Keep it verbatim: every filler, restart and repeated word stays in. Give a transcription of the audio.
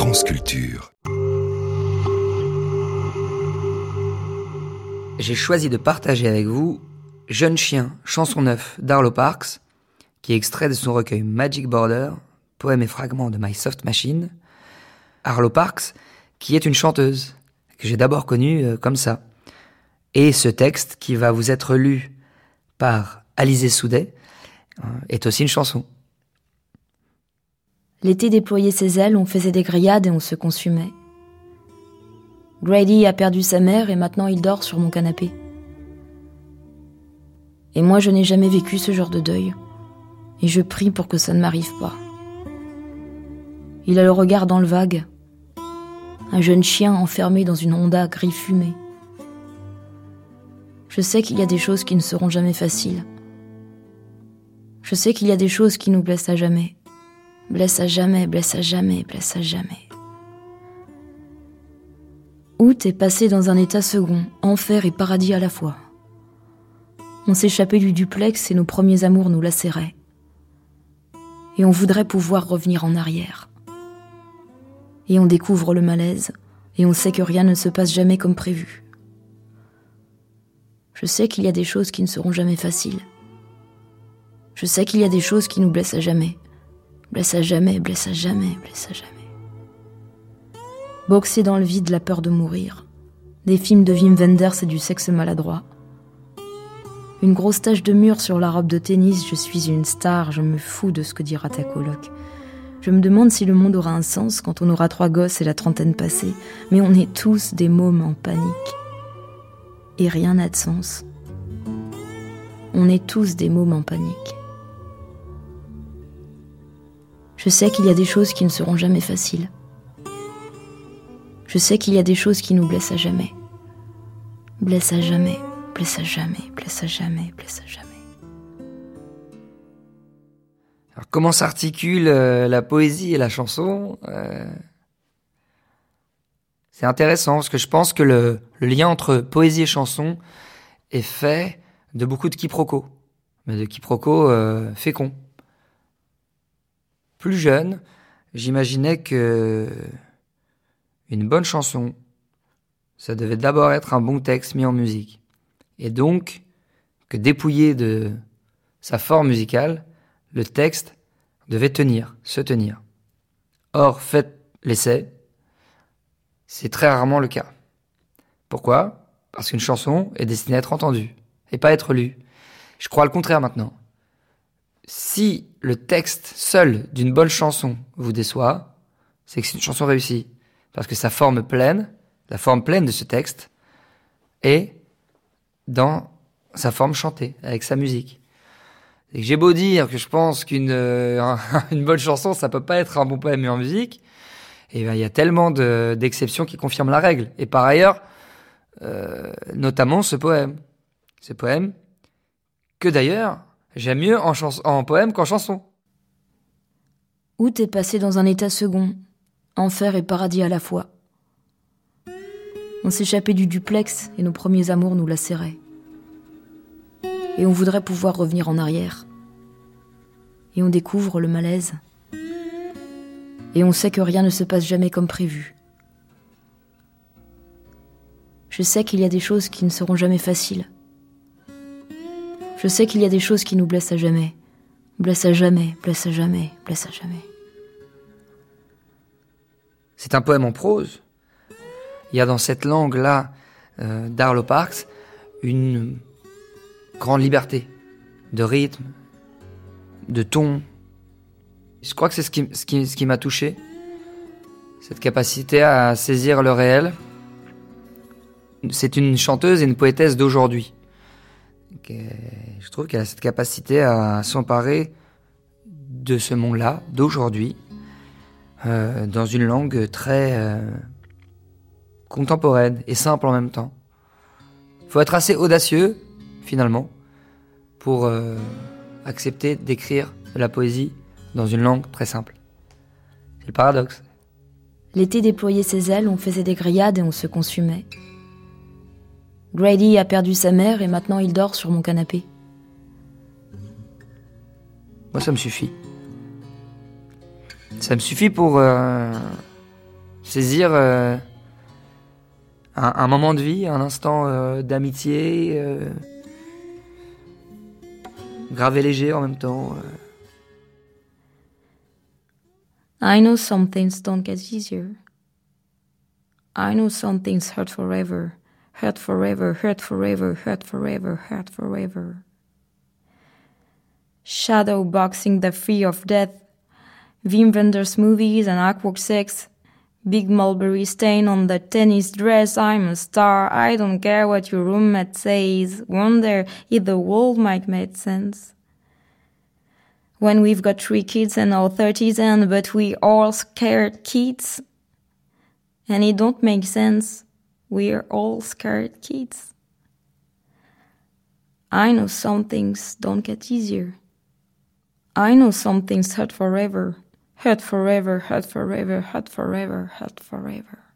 France Culture. J'ai choisi de partager avec vous Jeune chien, chanson neuve d'Arlo Parks, qui est extrait de son recueil Magic Border, poèmes et fragments de My Soft Machine. Arlo Parks, qui est une chanteuse, que j'ai d'abord connue euh, comme ça. Et ce texte, qui va vous être lu par Alizé Soudet, euh, est aussi une chanson. L'été déployait ses ailes, on faisait des grillades et on se consumait. Grady a perdu sa mère et maintenant il dort sur mon canapé. Et moi je n'ai jamais vécu ce genre de deuil. Et je prie pour que ça ne m'arrive pas. Il a le regard dans le vague. Un jeune chien enfermé dans une Honda gris fumé. Je sais qu'il y a des choses qui ne seront jamais faciles. Je sais qu'il y a des choses qui nous blessent à jamais. Blessent à jamais, blessent à jamais, blessent à jamais. Août est passé dans un état second, enfer et paradis à la fois. On s'échappait du duplex et nos premiers amours nous lacéraient. Et on voudrait pouvoir revenir en arrière. Et on découvre le malaise, et on sait que rien ne se passe jamais comme prévu. Je sais qu'il y a des choses qui ne seront jamais faciles. Je sais qu'il y a des choses qui nous blessent à jamais. Blessent à jamais, blessent à jamais, blessent à jamais. Boxer dans le vide, la peur de mourir. Des films de Wim Wenders et du sexe maladroit. Une grosse tache de mur sur la robe de tennis, je suis une star, je me fous de ce que dira ta coloc. Je me demande si le monde aura un sens quand on aura trois gosses et la trentaine passée, mais on est tous des mômes en panique. Et rien n'a de sens. On est tous des mômes en panique. Je sais qu'il y a des choses qui ne seront jamais faciles. Je sais qu'il y a des choses qui nous blessent à jamais. Blessent à jamais. Blesse à jamais, blesse à jamais, blesse à jamais. Alors, comment s'articule euh, la poésie et la chanson euh... C'est intéressant, parce que je pense que le, le lien entre poésie et chanson est fait de beaucoup de quiproquos, mais de quiproquos euh, féconds. Plus jeune, j'imaginais que une bonne chanson, ça devait d'abord être un bon texte mis en musique. Et donc, que dépouillé de sa forme musicale, le texte devait tenir, se tenir. Or, faites l'essai, c'est très rarement le cas. Pourquoi ? Parce qu'une chanson est destinée à être entendue, et pas à être lue. Je crois le contraire maintenant. Si le texte seul d'une bonne chanson vous déçoit, c'est que c'est une chanson réussie. Parce que sa forme pleine, la forme pleine de ce texte, est dans sa forme chantée, avec sa musique. Et j'ai beau dire que je pense qu'une euh, une bonne chanson, ça peut pas être un bon poème mis en musique, et ben il y a tellement de, d'exceptions qui confirment la règle. Et par ailleurs, euh, notamment ce poème. Ce poème, que d'ailleurs, j'aime mieux en, chans- en poème qu'en chanson. Août est passé dans un état second, enfer et paradis à la fois. On s'échappait du duplex et nos premiers amours nous lacéraient. Et on voudrait pouvoir revenir en arrière. Et on découvre le malaise. Et on sait que rien ne se passe jamais comme prévu. Je sais qu'il y a des choses qui ne seront jamais faciles. Je sais qu'il y a des choses qui nous blessent à jamais. Blessent à jamais, blessent à jamais, blessent à jamais. C'est un poème en prose. Il y a dans cette langue-là euh, d'Arlo Parks une grande liberté de rythme, de ton. Je crois que c'est ce qui, ce qui, ce qui m'a touché, cette capacité à saisir le réel. C'est une chanteuse et une poétesse d'aujourd'hui. Je trouve qu'elle a cette capacité à s'emparer de ce monde-là, d'aujourd'hui, euh, dans une langue très euh, contemporaine et simple en même temps. Il faut être assez audacieux, finalement, pour euh, accepter d'écrire de la poésie dans une langue très simple. C'est le paradoxe. L'été déployait ses ailes, on faisait des grillades et on se consumait. Grady a perdu sa mère et maintenant il dort sur mon canapé. Moi, ça me suffit. Ça me suffit pour euh, saisir euh, un, un moment de vie, un instant euh, d'amitié, euh, grave et léger en même temps. Euh. I know some things don't get easier. I know some things hurt forever, hurt forever, hurt forever, hurt forever, hurt forever. Shadow boxing the fear of death, Wim Wenders movies and awkward sex, big mulberry stain on the tennis dress, I'm a star, I don't care what your roommate says, wonder if the world might make sense. When we've got three kids and our thirties end, but we all scared kids. And it don't make sense, we're all scared kids. I know some things don't get easier. I know some things hurt forever, hurt forever, hurt forever, hurt forever, hurt forever.